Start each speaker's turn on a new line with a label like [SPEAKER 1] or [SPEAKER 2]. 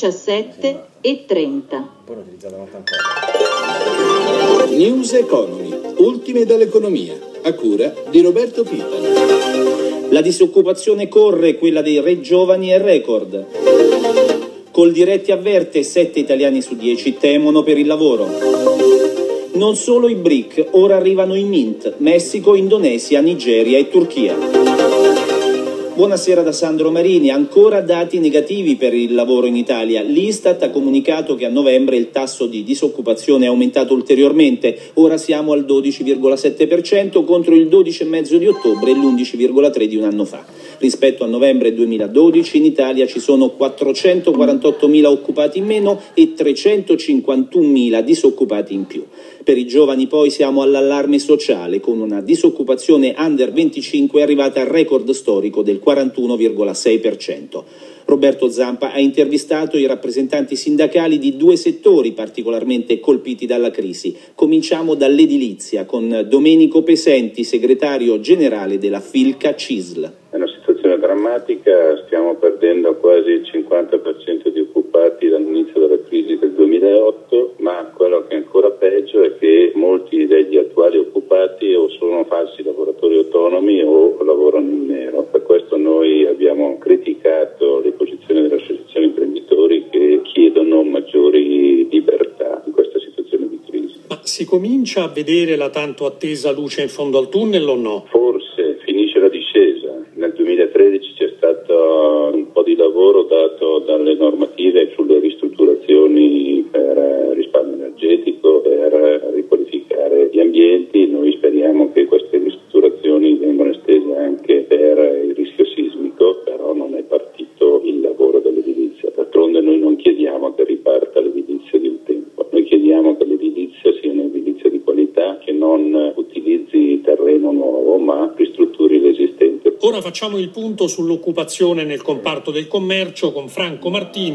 [SPEAKER 1] 17:30.
[SPEAKER 2] News Economy, ultime dall'economia, a cura di Roberto Pipani.
[SPEAKER 3] La disoccupazione corre, quella dei re giovani è record. Coldiretti avverte, 7 italiani su 10 temono per il lavoro. Non solo i BRIC, ora arrivano i Mint, Messico, Indonesia, Nigeria e Turchia. Buonasera da Sandro Marini. Ancora dati negativi per il lavoro in Italia. L'Istat ha comunicato che a novembre il tasso di disoccupazione è aumentato ulteriormente. Ora siamo al 12,7% contro il 12,5% di ottobre e l'11,3% di un anno fa. Rispetto a novembre 2012 in Italia ci sono 448.000 occupati in meno e 351.000 disoccupati in più. Per i giovani poi siamo all'allarme sociale, con una disoccupazione under 25 arrivata al record storico del 41,6%. Roberto Zampa ha intervistato i rappresentanti sindacali di 2 settori particolarmente colpiti dalla crisi. Cominciamo dall'edilizia con Domenico Pesenti, segretario generale della Filca CISL.
[SPEAKER 4] È una situazione drammatica, stiamo perdendo quasi il 50% di occupati dall'inizio della crisi del 2008, ma quello che è ancora peggio è che molti degli attuali occupati o sono falsi lavoratori autonomi o lavorano in nero. Per questo noi abbiamo criticato le posizioni delle associazioni imprenditori che chiedono maggiori libertà in questa situazione di crisi.
[SPEAKER 5] Ma si comincia a vedere la tanto attesa luce in fondo al tunnel o no?
[SPEAKER 4] Forse finisce la discesa. Nel 2013 c'è stato un po' di lavoro dato dalle normative sulle ristrutturazioni per risparmio energetico, per riqualificare gli ambienti. Noi speriamo che queste ristrutturazioni vengano estese anche per il rischio sismico, però non è partito il lavoro dell'edilizia. D'altronde noi non chiediamo che riparta l'edilizia di un tempo, noi chiediamo che l'edilizia sia un'edilizia di qualità, che non utilizzi terreno nuovo ma ristrutturi l'esistente.
[SPEAKER 5] Ora facciamo il punto sull'occupazione nel comparto del commercio con Franco Martini.